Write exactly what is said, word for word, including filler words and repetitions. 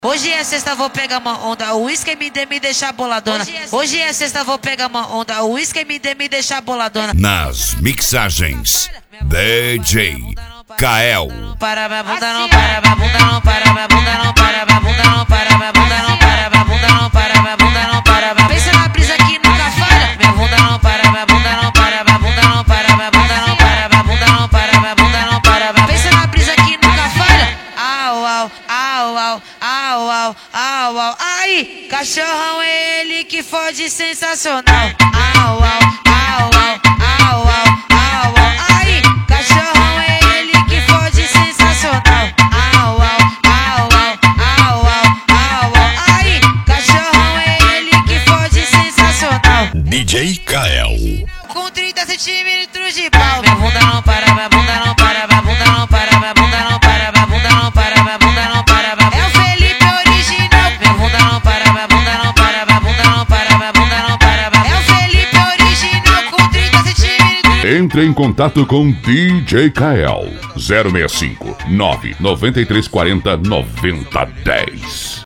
Hoje é sexta, vou pegar uma onda, o uísque me dê, me deixar boladona. Hoje é sexta, vou pegar uma onda, o uísque me dê, me deixar boladona. Nas mixagens, D J Kael. Para minha bunda, não para minha bunda, não para minha bunda, não para minha bunda, não para minha bunda, não para minha bunda, não para minha bunda, não para minha. Pensa na brisa que nunca falha. Minha bunda não para, minha bunda não para, minha bunda não para, minha bunda não para, minha bunda não para, minha bunda não para. Pensa na brisa que nunca falha. Au, au, au, au, au, au, au, au. Aí, cachorrão é ele que fode sensacional. Au, au, au, au, au, au, au, au. Aí, cachorrão é ele que fode sensacional. Au, au, au, au, au, au, au, au. Aí, cachorrão é ele que fode sensacional. D J Kael. Com trinta centímetros de pau. Minha bunda não para, minha bunda não para, minha bunda não para, minha bunda não para, minha bunda não para, minha bunda não para. É o Felipe original. Minha bunda não para, minha bunda não para, minha bunda não para, minha bunda não para. É o Felipe original com trinta centímetros. Entre em contato com D J Kael. zero seis cinco nove nove três quatro zero nove zero um zero.